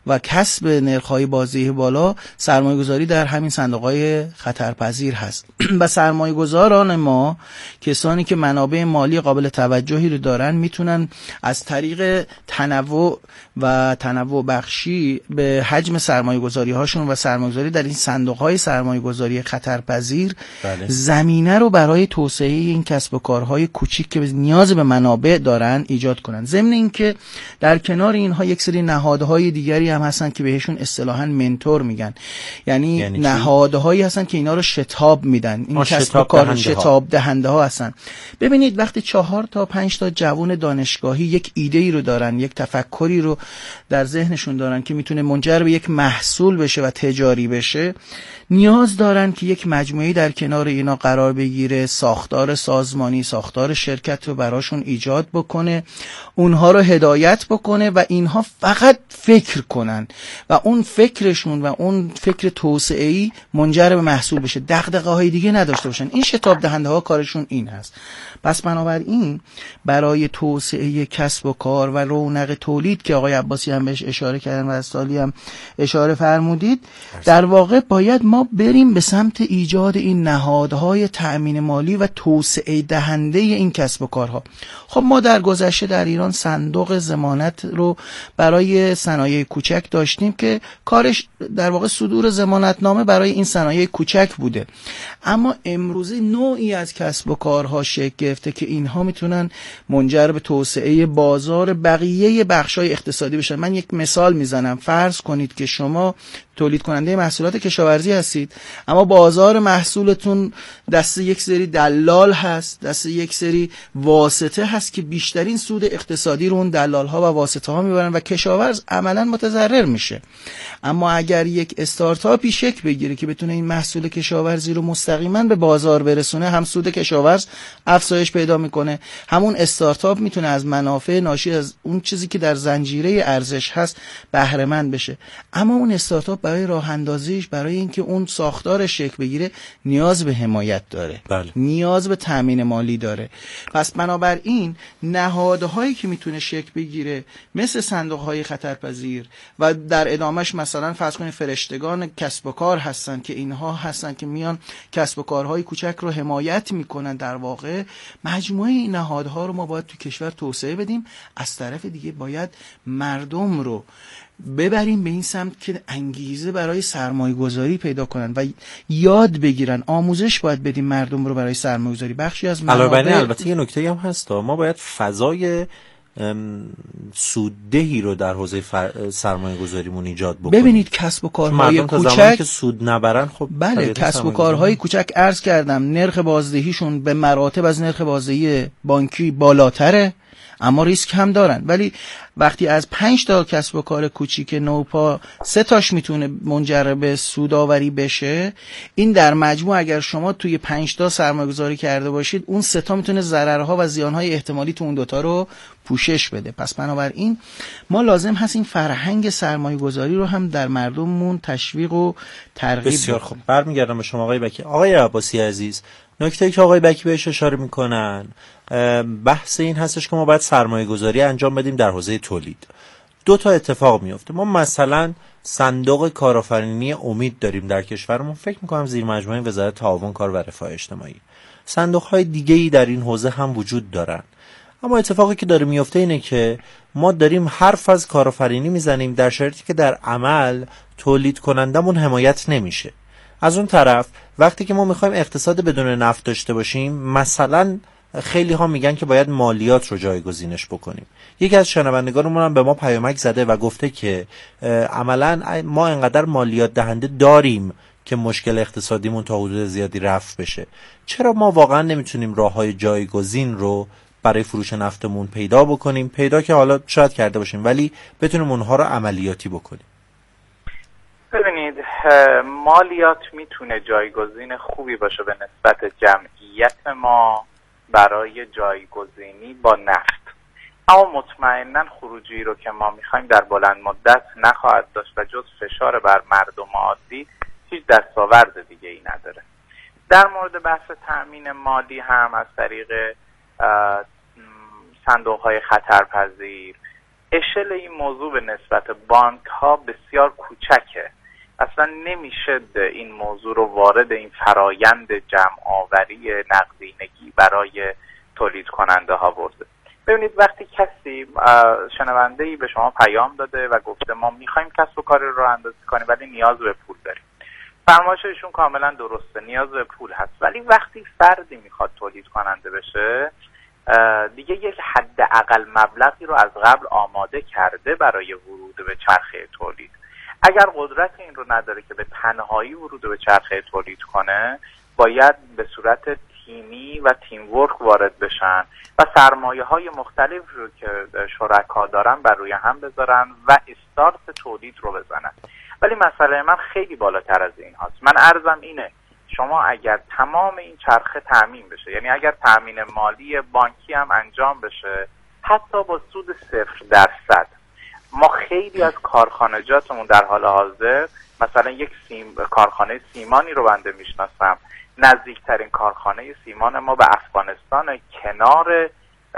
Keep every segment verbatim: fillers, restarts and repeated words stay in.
و کسب نرخ‌های بازده بالا سرمایه‌گذاری در همین صندوق‌های خطرپذیر هست. و سرمایه‌گذاران ما، کسانی که منابع مالی قابل توجهی رو دارن، میتونن از طریق تنوع و تنوع بخشی به حجم سرمایه‌گذاری هاشون و سرمایه‌گذاری در این صندوق‌های سرمایه‌گذاری خطرپذیر بله. زمینه رو برای توسعه این کسب و کارهای کوچیک که نیاز به منابع دارن ایجاد کنن. ضمن اینکه در کنار اینها یک سری نهادهای دیگری هم هستن که بهشون اصطلاحاً منتور میگن، یعنی, یعنی نهادهایی هستن که اینا رو شتاب میدن، این کسب و کار شتاب دهنده ها هستن. ببینید وقتی چهار تا پنج تا جوان دانشگاهی یک ایده ای رو دارن، یک تفکری رو در ذهنشون دارن که میتونه منجر به یک محصول بشه و تجاری بشه، نیاز دارن که یک مجموعه در کنار اینا قرار بگیره، ساختار سازمانی، ساختار شرکت رو براشون ایجاد بکنه، اونها رو هدایت بکنه و اینها فقط فکر کنن و اون فکرشون و اون فکر توسعه‌ای منجر به محصول بشه، دغدغه‌های دیگه نداشته باشن. این شتاب دهنده ها کارشون این هست. پس بنابراین برای توسعه کسب و کار و رونق تولید که آقای عباسی هم بهش اشاره کردن و از سالی هم اشاره فرمودید، در واقع باید ما بریم به سمت ایجاد این نهادهای تأمین مالی و توسعه دهنده این کسب و کارها. خب ما در گذشته در ایران صندوق ضمانت رو برای صنایع کوچک داشتیم که کارش در واقع صدور ضمانتنامه برای این صنایع کوچک بوده، اما امروزه نوعی از کسب و کارها شکل گرفته که اینها میتونن منجر به توسعه بازار بقیه بخشای اقتصادی بشن. من یک مثال میزنم. فرض کنید که شما تولید کننده محصولات کشاورزی هستید، اما بازار محصولتون دست یک سری دلال هست، دست یک سری واسطه هست که بیشترین سود اقتصادی رو اون دلال ها و واسطه ها میبرن و کشاورز عملا متضرر میشه. اما اگر یک استارتاپی شکل بگیره که بتونه این محصول کشاورزی رو مستقیما به بازار برسونه، هم سود کشاورز افزایش پیدا میکنه، همون استارتاپ میتونه از منافع ناشی از اون چیزی که در زنجیره ارزش هست بهره مند بشه. اما اون استارتاپ برای راه اندازیش، برای اینکه اون ساختارش شکل بگیره، نیاز به حمایت داره، بله. نیاز به تامین مالی داره. پس بنابراین نهادهایی که میتونه شکل بگیره مثل صندوق‌های خطرپذیر و در ادامهش مثلا فرض کنید فرشتگان کسب و کار هستن که اینها هستن که میان کسب و کارهای کوچک رو حمایت میکنن، در واقع مجموعه این نهادها رو ما باید تو کشور توسعه بدیم. از طرف دیگه باید مردم رو ببریم به این سمت که انگیزه برای سرمایه گذاری پیدا کنن و یاد بگیرن. آموزش باید بدیم مردم رو برای سرمایه گذاری. بخشی از منابع علاوه البته یه نکته هم هست، ما باید فضای سوددهی رو در حوزه سرمایه گذاریمون ایجاد بکنیم. ببینید کسب و کارهای کوچک که سود نبرن، خب بله کسب و کارهای کوچک عرض کردم نرخ بازدهیشون به مراتب از نرخ بازدهی بانکی بالاتره، اما ریسک هم دارن. ولی وقتی از پنج تا کسب و کار کوچیک نوپا سه تاش میتونه منجر به سودآوری بشه، این در مجموع اگر شما توی پنج تا سرمایه‌گذاری کرده باشید، اون سه تا میتونه ضررها و زیانهای احتمالی تو اون دوتا رو پوشش بده. پس بنابراین ما لازم هست این فرهنگ سرمایه‌گذاری رو هم در مردممون تشویق و ترغیب. بسیار خوب. برمیگردم به شما آقای بکی. آقای عباسی عزیز، نکته‌ای که آقای بکی بهش اشاره میکنن بحث این هستش که ما باید سرمایه گذاری انجام بدیم در حوزه تولید. دو تا اتفاق میفته. ما مثلا صندوق کارآفرینی امید داریم در کشورمون، فکر میکنم زیر مجموعه وزارت تعاون کار و رفاه اجتماعی. صندوق‌های دیگه‌ای در این حوزه هم وجود دارن. اما اتفاقی که داره میفته اینه که ما داریم حرف از کارآفرینی میزنیم در شرایطی که در عمل تولید کنندمون حمایت نمیشه. از اون طرف وقتی که ما میخوایم اقتصاد بدون نفت داشته باشیم، مثلا خیلی ها میگن که باید مالیات رو جایگزینش بکنیم. یکی از شنوندگانمون هم به ما پیامک زده و گفته که عملا ما انقدر مالیات دهنده داریم که مشکل اقتصادیمون تا حدود زیادی رفع بشه. چرا ما واقعا نمیتونیم راههای جایگزین رو برای فروش نفتمون پیدا بکنیم؟ پیدا که حالا شاید کرده باشیم، ولی بتونیم اونها رو عملیاتی بکنیم. ببینید، مالیات میتونه جایگزین خوبی باشه به نسبت جمعیت ما برای جایگزینی با نفت، اما مطمئناً خروجی رو که ما میخوایم در بلند مدت نخواهد داشت و جز فشار بر مردم عادی هیچ دستاورد دیگه ای نداره. در مورد بحث تأمین مالی هم از طریق صندوق های خطرپذیر اشل این موضوع به نسبت بانک ها بسیار کوچکه. اصلا نمیشه این موضوع رو وارد این فرایند جمع آوری نقدینگی برای تولید کننده ها برده. ببینید وقتی کسی شنونده‌ای به شما پیام داده و گفته ما میخوایم کسب و کار رو راه اندازی کنیم ولی نیاز به پول داریم، فرمایش ایشون کاملا درسته، نیاز به پول هست، ولی وقتی فردی میخواد تولید کننده بشه دیگه یک حداقل مبلغی رو از قبل آماده کرده برای ورود به چرخه تولید. اگر قدرت این رو نداره که به تنهایی ورود به چرخه تولید کنه، باید به صورت تیمی و تیم ورک وارد بشن و سرمایه های مختلف رو که شرکا دارن بر روی هم بذارن و استارت تولید رو بزنن. ولی مسئله من خیلی بالاتر از این هاست. من عرضم اینه شما اگر تمام این چرخه تامین بشه، یعنی اگر تامین مالی بانکی هم انجام بشه حتی با سود صفر درصد، ما خیلی از کارخانجاتمون در حال حاضر، مثلا یک سیم کارخانه سیمانی رو بنده میشناسم، نزدیکترین کارخانه سیمان ما به افغانستان کنار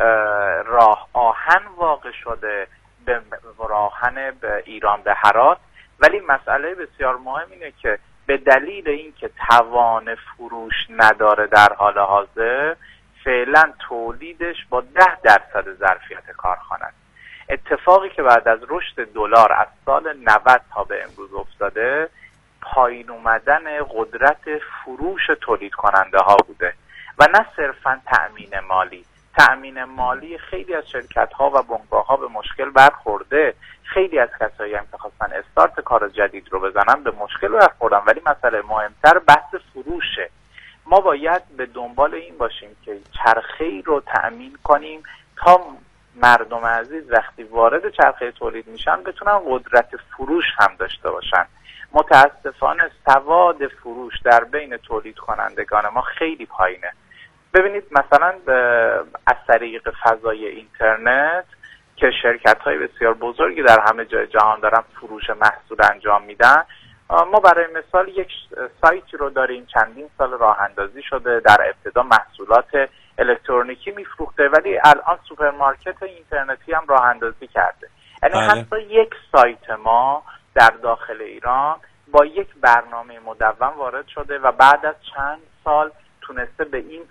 راه آهن واقع شده، به راهن به ایران به هرات. ولی مسئله بسیار مهم اینه که به دلیل اینکه توان فروش نداره در حال حاضر، فعلا تولیدش با ده درصد ظرفیت کارخانه است. اتفاقی که بعد از رشد دلار از سال نود تا به امروز افتاده، پایین اومدن قدرت فروش تولید کننده ها بوده و نه صرفا تأمین مالی. تأمین مالی خیلی از شرکت ها و بنگاه ها به مشکل برخورده، خیلی از کسایی هم که خواستن استارت کار جدید رو بزنن به مشکل برخوردن، ولی مسئله مهمتر بحث فروشه. ما باید به دنبال این باشیم که چرخه‌ای رو تأمین کنیم تا مردم عزیز وقتی وارد چرخه تولید میشن بتونن قدرت فروش هم داشته باشن. متاسفانه سواد فروش در بین تولید کنندگان ما خیلی پایینه. ببینید مثلا از طریق فضای اینترنت که شرکت‌های بسیار بزرگی در همه جای جهان دارن فروش محصول انجام میدن، ما برای مثال یک سایتی رو داریم چندین سال راه اندازی شده، در ابتدا محصولات الکترونیکی میفروخته ولی الان سوپرمارکت اینترنتی هم راه اندازی کرده. یعنی حتی یک سایت ما در داخل ایران با یک برنامه مدون وارد شده و بعد از چند سال تونسته به این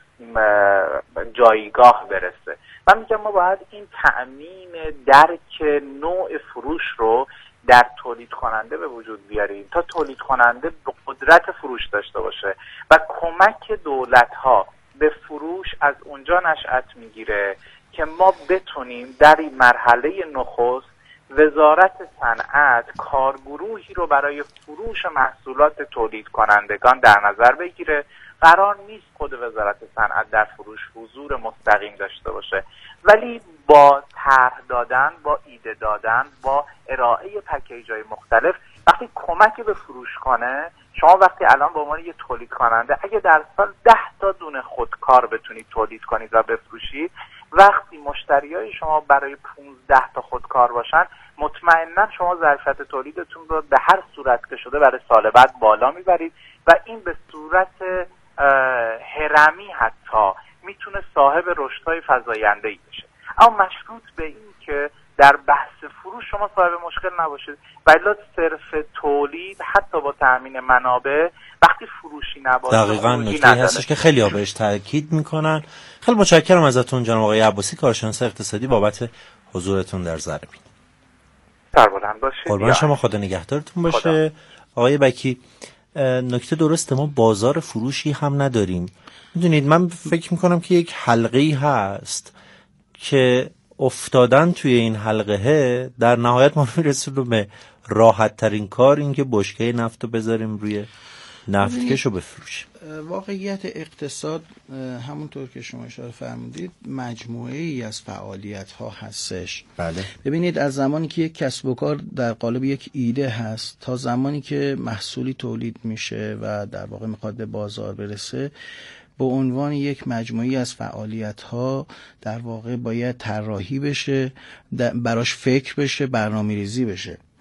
جایگاه برسه. من میگم ما باید این تأمین درک نوع فروش رو در تولید کننده به وجود بیاریم تا تولید کننده به قدرت فروش داشته باشه و کمک دولت ها به فروش از اونجا نشأت میگیره که ما بتونیم در این مرحله نخست وزارت صنعت کارگروهی رو برای فروش محصولات تولید کنندگان در نظر بگیره. قرار نیست خود وزارت صنعت در فروش حضور مستقیم داشته باشه، ولی با طرح دادن، با ایده دادن، با ارائه پکیج‌های مختلف وقتی کمک به فروش کنه، شما وقتی الان به عنوان یه تولید کننده اگه در سال ده تا دونه خودکار بتونید تولید کنید و بفروشید، وقتی مشتریای شما برای پانزده تا خودکار باشن، مطمئنا شما ظرفیت تولیدتون رو به هر صورت که شده برای سال بعد بالا میبرید و این به صورت هرمی حتی میتونه صاحب رشدهای فزاینده‌ای بشه. اما مشروط به این که در بحث فروش شما صاحب مشکل نباشید، ولی صرف تولید حتی با تامین منابع وقتی فروشی نباشه. دقیقاً نکته هستش که خیلی ها بهش تاکید میکنن. خیلی متشکرم ازتون جناب آقای عباسی، کارشناس اقتصادی، بابت حضورتون در زربین. سربلند باشید. قربان شما، خدا نگهدارتون باشه. خدا. آقای بکی، نکته درسته، ما بازار فروشی هم نداریم. میدونید من فکر میکنم که یک حلقه‌ای هست که افتادن توی این حلقه در نهایت ما میرسیم به راحت ترین کار، این که بشکه نفت رو بذاریم روی نفتکش رو بفروشیم. واقعیت اقتصاد همونطور که شما اشاره فرمودید مجموعه ای از فعالیت ها هستش. بله. ببینید از زمانی که یک کسب و کار در قالب یک ایده هست تا زمانی که محصولی تولید میشه و در واقع میخواد به بازار برسه، به عنوان یک مجموعی از فعالیت ها در واقع باید طراحی بشه، براش فکر بشه، برنامه‌ریزی بشه.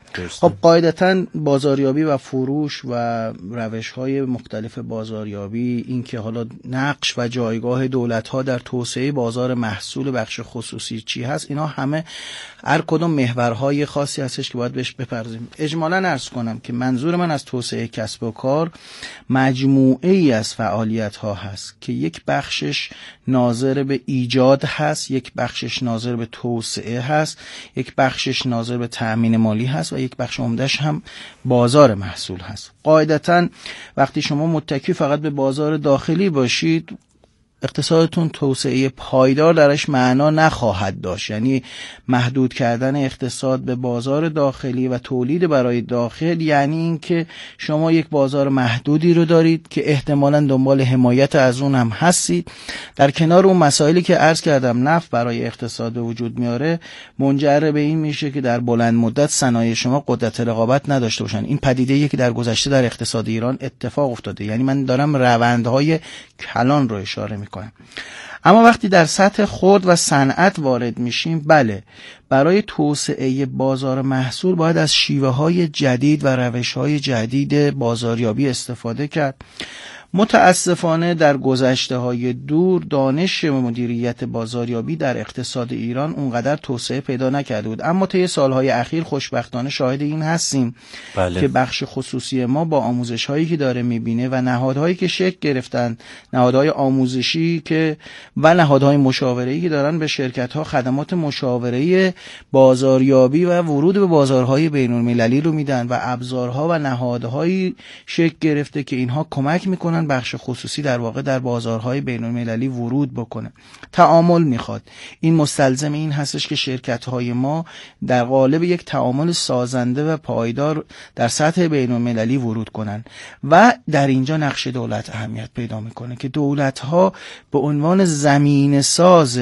خب قاعدتاً بازاریابی و فروش و روش‌های مختلف بازاریابی، این که حالا نقش و جایگاه دولت‌ها در توسعه بازار محصول بخش خصوصی چی هست، اینا همه هر کدوم محورهای خاصی هستش که باید بهش بپردازیم. اجمالاً عرض کنم که منظور من از توسعه کسب و کار مجموعه ای از فعالیت‌ها هست که یک بخشش ناظر به ایجاد هست، یک بخشش ناظر به توسعه هست، یک بخشش ناظر به تأمین مالی هست و یک بخش عمده‌اش هم بازار محصول هست. قاعدتاً وقتی شما متکی فقط به بازار داخلی باشید، اقتصادتون توسعه پایدار درش معنا نخواهد داشت. یعنی محدود کردن اقتصاد به بازار داخلی و تولید برای داخل یعنی این که شما یک بازار محدودی رو دارید که احتمالاً دنبال حمایت از اون هم هستید. در کنار اون مسائلی که عرض کردم نفت برای اقتصاد به وجود میاره، منجر به این میشه که در بلند مدت صنایع شما قدرت رقابت نداشته باشن. این پدیده‌ای که در گذشته در اقتصاد ایران اتفاق افتاده. یعنی من دارم روندهای کلان رو اشاره میکنم. اما وقتی در سطح خرد و صنعت وارد میشیم، بله، برای توسعه بازار محصول باید از شیوه های جدید و روش های جدید بازاریابی استفاده کرد. متاسفانه در گذشته های دور دانش مدیریت بازاریابی در اقتصاد ایران اونقدر توسعه پیدا نکرده بود، اما طی سالهای اخیر خوشبختانه شاهد این هستیم بله. که بخش خصوصی ما با آموزش هایی که داره میبینه و نهادهایی که شکل گرفتن، نهادهای آموزشی که و نهادهای مشاوره‌ای که دارن به شرکت ها خدمات مشاوره‌ای بازاریابی و ورود به بازارهای بین المللی رو میدن و ابزارها و نهادهایی شکل گرفته که اینها کمک میکنن بخش خصوصی در واقع در بازارهای بین المللی ورود بکنه. تعامل میخواد. این مستلزم این هستش که شرکت‌های ما در قالب یک تعامل سازنده و پایدار در سطح بین المللی ورود کنن و در اینجا نقش دولت اهمیت پیدا میکنه که دولت‌ها به عنوان زمین ساز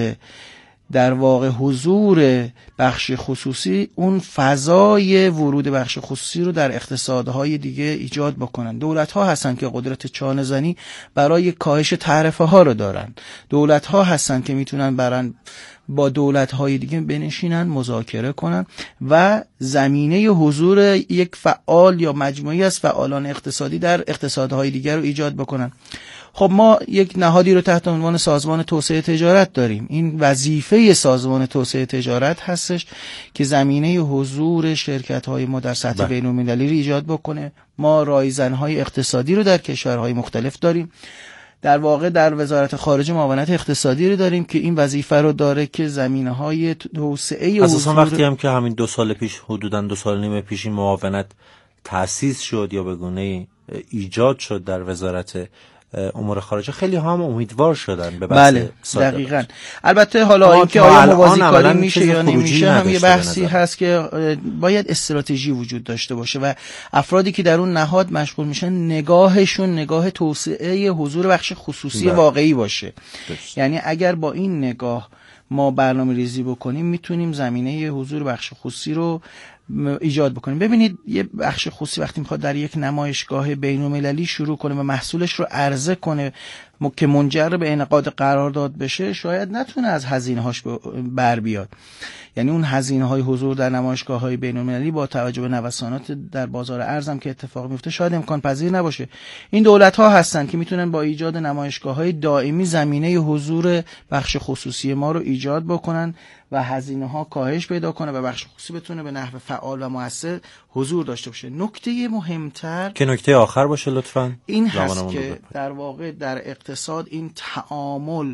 در واقع حضور بخش خصوصی اون فضای ورود بخش خصوصی رو در اقتصادهای دیگه ایجاد بکنن. دولت ها هستن که قدرت چانه زنی برای کاهش تعرفه ها رو دارن. دولت ها هستن که میتونن برن با دولت های دیگه بنشینن مذاکره کنن و زمینه حضور یک فعال یا مجموعی از فعالان اقتصادی در اقتصادهای دیگر رو ایجاد بکنن. خب ما یک نهادی رو تحت عنوان سازمان توسعه تجارت داریم. این وظیفه سازمان توسعه تجارت هستش که زمینه حضور شرکت‌های ما در سطح بین‌المللی رو ایجاد بکنه. ما رایزن‌های اقتصادی رو در کشورهای مختلف داریم. در واقع در وزارت خارجه معاونت اقتصادی رو داریم که این وظیفه رو داره که زمینه‌های توسعه اساساً وقتی هم که همین دو سال پیش حدوداً دو سال نیم پیش این معاونت تأسیس شد یا به گونه‌ای ایجاد شد در وزارت امور خارجه، خیلی هم امیدوار شدن به بحث بله دقیقاً. البته حالا اینکه آیا موازی کاری میشه یا نمیشه هم یه بحثی هست که باید استراتژی وجود داشته باشه و افرادی که در اون نهاد مشغول میشن نگاهشون نگاه توسعه حضور بخش خصوصی بله. واقعی باشه داشت. یعنی اگر با این نگاه ما برنامه ریزی بکنیم میتونیم زمینه حضور بخش خصوصی رو ایجاد بکنیم. ببینید یه بخش خصوصی وقتی میخواد در یک نمایشگاه بین‌المللی شروع کنه و محصولش رو عرضه کنه که منجر به انعقاد قرارداد بشه، شاید نتونه از هزینه‌هاش بر بیاد. یعنی اون هزینه‌های حضور در نمایشگاه‌های بین‌المللی با توجه به نوسانات در بازار ارز هم که اتفاق میفته شاید امکان پذیر نباشه. این دولت‌ها هستن که میتونن با ایجاد نمایشگاه‌های دائمی زمینه حضور بخش خصوصی ما رو ایجاد بکنن و هزینه‌ها کاهش پیدا کنه و بخش خصوصی بتونه به نحو فعال و مؤثر حضور داشته باشه. نکته مهمتر که نکته آخر باشه لطفاً این هست که در واقع در اقتصاد این تعامل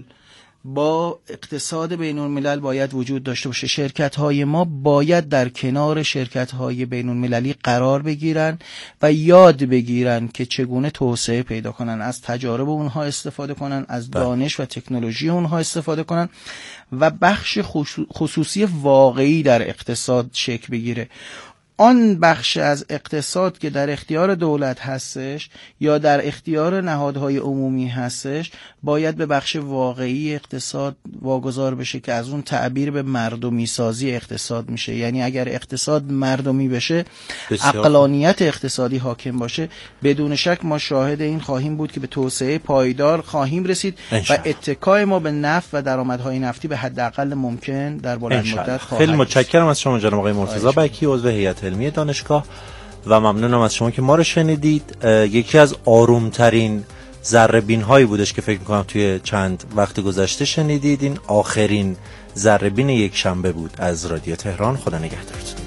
با اقتصاد بین الملل باید وجود داشته باشه. شرکت های ما باید در کنار شرکت های بین المللی قرار بگیرن و یاد بگیرن که چگونه توسعه پیدا کنن، از تجارب اونها استفاده کنن، از دانش و تکنولوژی اونها استفاده کنن و بخش خصوصی واقعی در اقتصاد شکل بگیره. آن بخش از اقتصاد که در اختیار دولت هستش یا در اختیار نهادهای عمومی هستش باید به بخش واقعی اقتصاد واگذار بشه که از اون تعبیر به مردمی سازی اقتصاد میشه. یعنی اگر اقتصاد مردمی بشه، عقلانیت اقتصادی حاکم باشه، بدون شک ما شاهد این خواهیم بود که به توسعه پایدار خواهیم رسید و اتکای ما به نفت و درآمدهای نفتی به حداقل ممکن در بلند مدت خواهد. خیلی متشکرم از شما جناب آقای مرتضی بکی، عضو هیئت مطالعات علمی دانشگاه و ممنونم از شما که ما رو شنیدید. یکی از آرومترین ذره‌بین هایی بودش که فکر میکنم توی چند وقت گذشته شنیدید. این آخرین ذره‌بین یک شنبه بود از رادیو تهران. خدا نگهدارتون.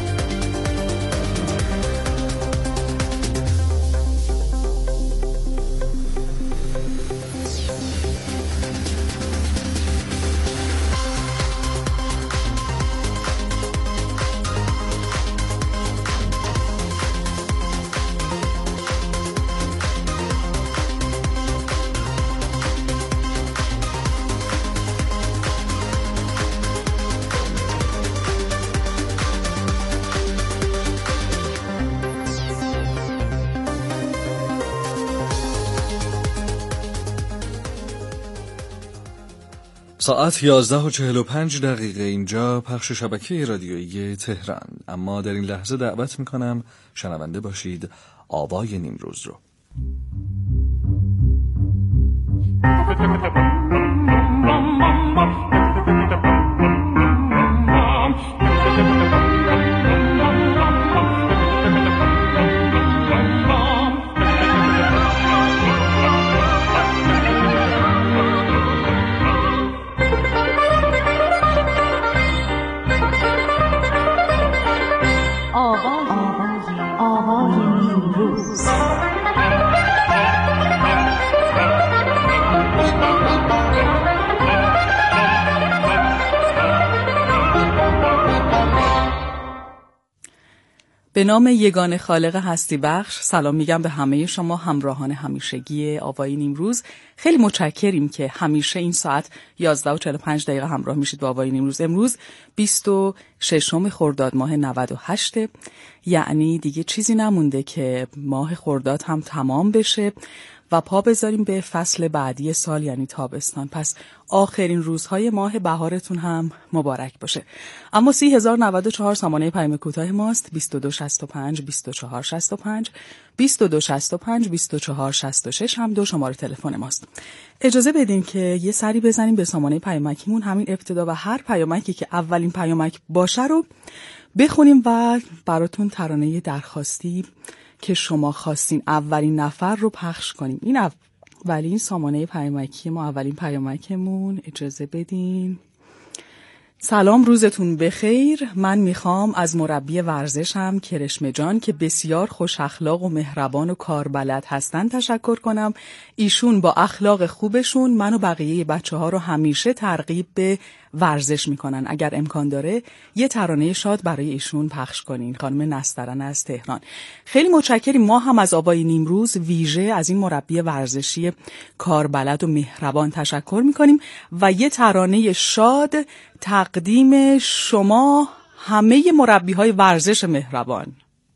ساعت یازده و چهل و پنج دقیقه اینجا پخش شبکه رادیویی تهران. اما در این لحظه دعوت میکنم شنونده باشید آوای نیمروز رو. به نام یگانه خالق هستی بخش سلام میگم به همه شما همراهان همیشگی آوای نیمروز. خیلی متشکریم که همیشه این ساعت یازده و چهل و پنج دقیقه همراه میشید با آوای نیمروز. امروز بیست و ششم خرداد ماه نود و هشت، یعنی دیگه چیزی نمونده که ماه خرداد هم تمام بشه و پا بذاریم به فصل بعدی سال یعنی تابستان. پس آخرین روزهای ماه بهارتون هم مبارک باشه. اما سی هزار و نود و چهار سامانه پیام کوتاه ماست. بیست و دو شصت و پنج بیست و چهار شصت و پنج بیست و دو شصت و پنج بیست و چهار شصت و شش هم دو شماره تلفن ماست. اجازه بدین که یه سری بزنیم به سامانه پیامکیمون. همین ابتدا و هر پیامکی که اولین پیامک باشه رو بخونیم و براتون ترانه درخواستی که شما خواستین اولین نفر رو پخش کنیم. این اولین سامانه پیامکی ما، اولین پیامکمون. اجازه بدین. سلام، روزتون بخیر. من میخوام از مربی ورزشم کرشمه جان که بسیار خوش اخلاق و مهربان و کاربلد هستن تشکر کنم. ایشون با اخلاق خوبشون من و بقیه بچه ها رو همیشه ترغیب به ورزش میکنن. اگر امکان داره یه ترانه شاد برای ایشون پخش کنین. خانم نسترن از تهران. خیلی متشکریم. ما هم از آوای نیمروز ویژه از این مربی ورزشی کاربلد و مهربان تشکر میکنیم و یه ترانه شاد تقدیم شما همه مربی های ورزش مهربان.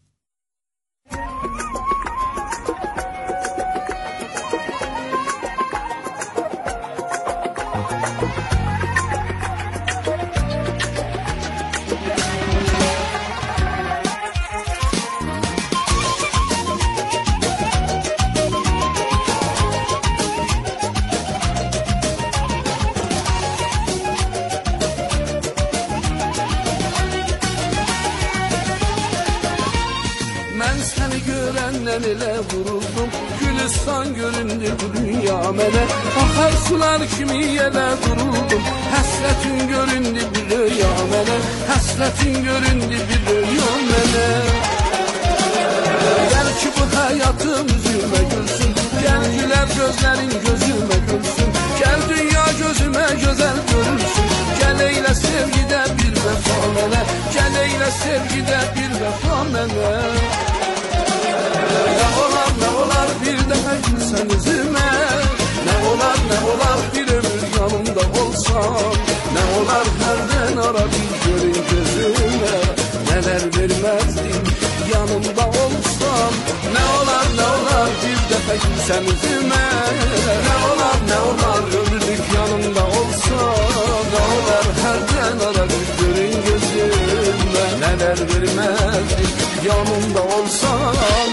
Elə vuruldum, Gülistan göründü bu dünya mənə. Axar sular kimi elə duruldum, həsrətin göründü bir rüya mənə. Həsrətin göründü bir rüya mənə. Gəl ki bu həyatım üzümə gülsün, gəl gülər gözlərin gözümə gülsün. Gəl dünya gözümə gözəl görünsün, gəl eylə sevgidə bir vəfa mənə. Gəl eylə sevgidə bir vəfa mənə. Ne olar ne olar bir daha gülsen yüzüme, ne olar ne olar bir ömür yanımda olsam, ne olar herden ara bir görün gözüme, neler vermezdim yanımda olsam, ne olar ne olar bir daha gülsen yüzüme, ne olar ne olar ömürlük yanımda olsam, ne olar herden ara bir görün gözüme, neler vermezdim yanımda olsam.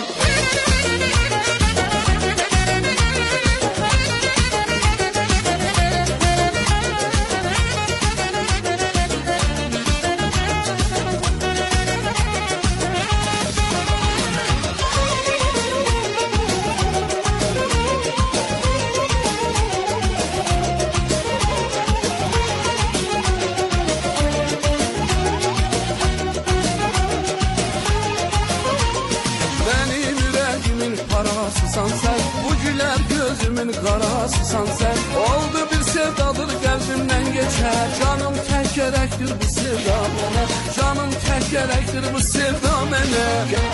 karasısan sen, bu güler gözümün karasısan sen. Oldu bir sevdadır kalbimden geçer, canım tek gerektir bu sevda bana, canım tek gerektir bu sevda bana.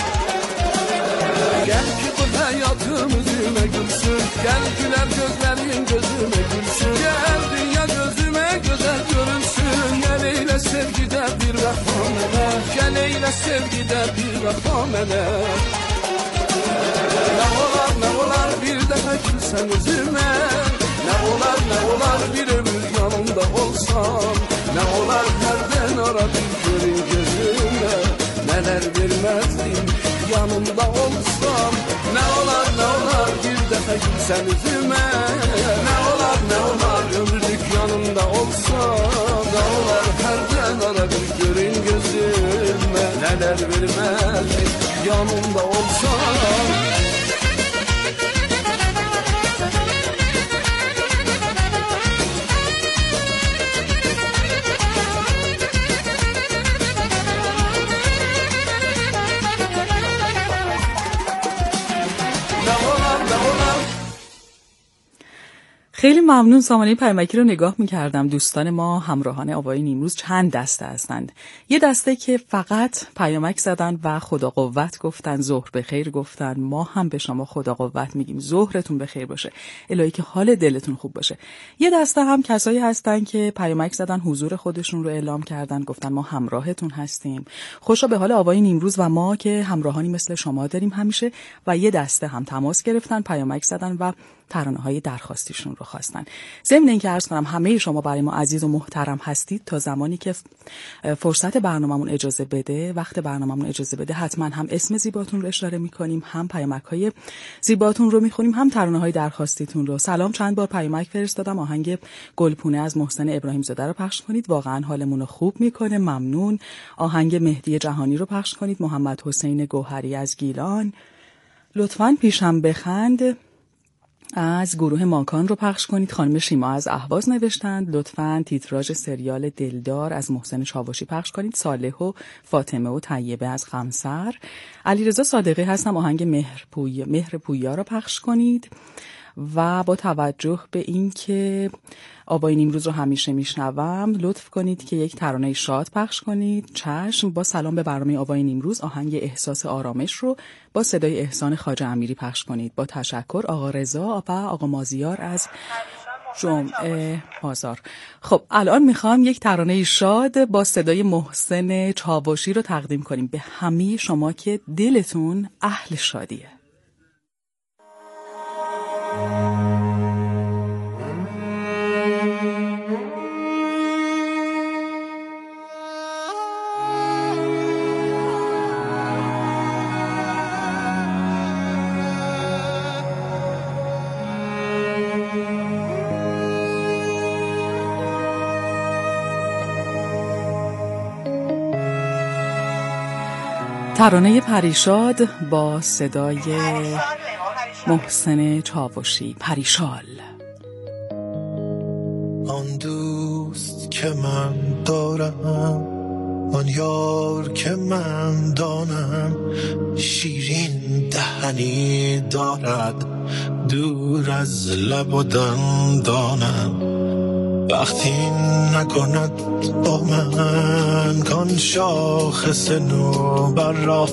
Gel ki bu hayatım yüzüme gülsün, gel güler gözlerin gözüme gülsün, gel dünya gözüme güzel görünsün. Gel eyle sevgide bir vefa mene, gel eyle sevgide bir vefa mene. Ne olar ne olar bir daha gülsen yüzüme, ne olar ne olar bir ömür yanımda olsam, ne olar herden ara bir görün gözüme, neler vermezdim yanımda olsam. Ne olar ne olar bir defa gülsen yüzüme, ne olar ne olar ömürlük yanımda olsam, ne olar herden ara bir görün gözüme, neler vermezdim yanımda olsam. خیلی ممنون. سامانه پیامکی رو نگاه می‌کردم. دوستان ما همراهان آوای نیمروز چند دسته هستند. یه دسته که فقط پیامک زدن و خدا قوت گفتن، ظهر بخیر گفتن. ما هم به شما خدا قوت میگیم، ظهرتون بخیر باشه، الهی که حال دلتون خوب باشه. یه دسته هم کسایی هستن که پیامک زدن، حضور خودشون رو اعلام کردن، گفتن ما همراهتون هستیم، خوشا به حال آوای نیمروز و ما که همراهانی مثل شما داریم همیشه. و یه دسته هم تماس گرفتن، پیامک زدن و ترانه‌های درخواستیشون رو خواستن. ضمن اینکه عرض کنم همه شما برای ما عزیز و محترم هستید. تا زمانی که فرصت برنامه‌مون اجازه بده، وقت برنامه‌مون اجازه بده، حتما هم اسم زیباتون رو اشاره می‌کنیم، هم پیامک‌های زیباتون رو می‌خونیم، هم ترانه‌های درخواستیتون رو. سلام، چند بار پیامک فرستادم، آهنگ گلپونه از محسن ابراهیم زاده رو پخش کنید، واقعا حالمون رو خوب می‌کنه، ممنون. آهنگ مهدی جهانی رو پخش کنید، محمد حسین گوهری از گیلان. لطفاً پیشم بخند از گروه ماکان رو پخش کنید. خانم شیما از اهواز نوشتند. لطفاً تیتراژ سریال دلدار از محسن چاوشی پخش کنید. صالح و فاطمه و طیبه از خمسر. علیرضا صادقی هستم، آهنگ مهر پویا مهر پویا رو پخش کنید. و با توجه به اینکه آوای نیمروز رو همیشه میشنوم، لطف کنید که یک ترانه شاد پخش کنید. چشم. با سلام به برنامه آوای نیمروز، آهنگ احساس آرامش رو با صدای احسان خواجه امیری پخش کنید. با تشکر، آقا رضا و آقا مازیار از جمعه بازار. خب الان میخوام یک ترانه شاد با صدای محسن چاوشی رو تقدیم کنیم به همه شما که دلتون اهل شادیه. ترانه پریشاد با صدای محسن چاوشی. پریشال. آن دوست که من دارم، آن یار که من دانم، شیرین دهنی دارد دور از لب و دندانم. وقتی نکند با من کان شاخص نوبر را،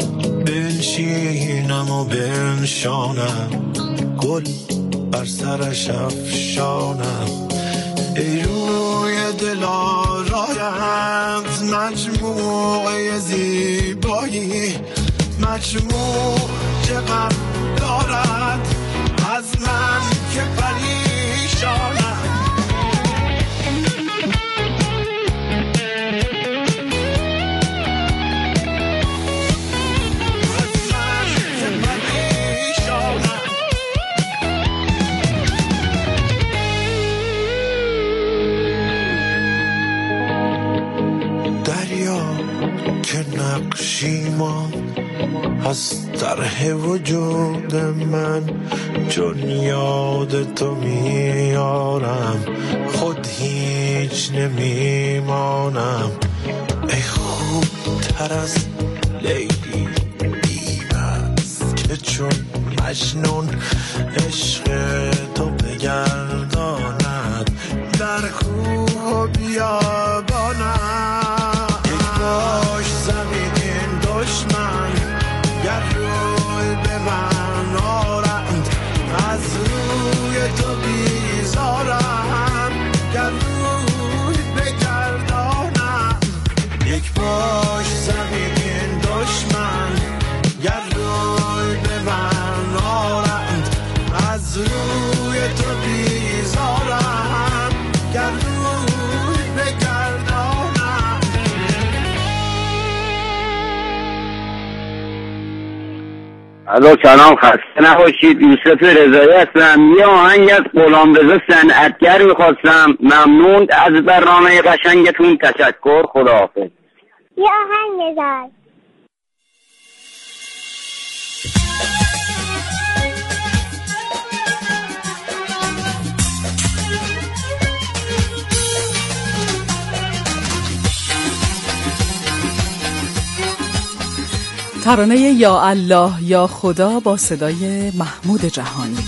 بنشینم و بنشانم، گل بر سرش افشانم. ای روی دل آرایت مجموعه زیبایی، مجموع چقدر دارد از من که پریشانم. که نقشی ما از طرح وجود من، چون یاد تو میارم خود هیچ نمیمانم. ای خوب تر از لیلی بی‌مست که چون مجنون عشق تو بگرداند در کوه و بیابانم. یک باش زمین دشمن گر روی به من آرند از روی تو بیزارم گر روی بگردانم. یک باش زمین دشمن گر روی به من آرند از روی تو بیزارم گر روی بگردانم. الو سلام، خسته نباشید. یوسف رضایی هستم. یه آهنگ از غلامرضا صنعتگر میخواستم. ممنون از برنامه قشنگتون، تشکر، خداحافظ. یه آهنگ بذار. ترانه یا الله یا خدا با صدای محمود جهانی.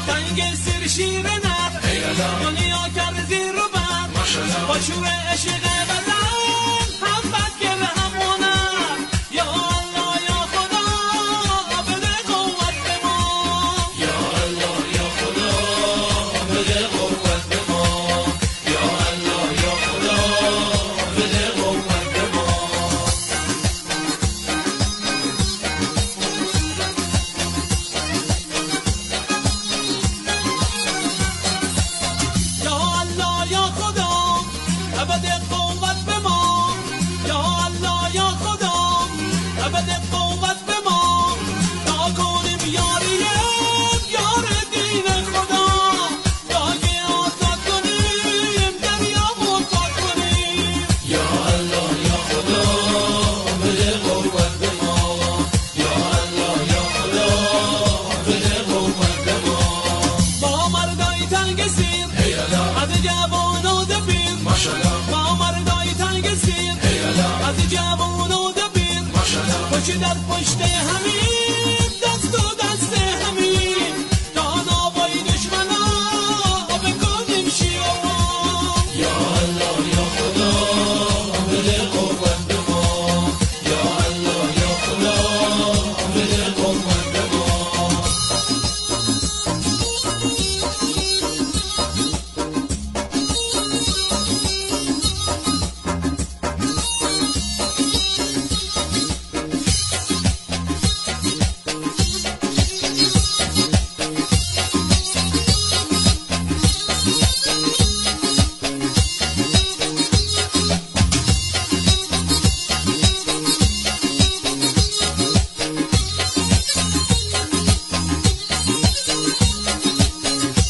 شیر نر دنیا کرد زیر و بر با شور عشق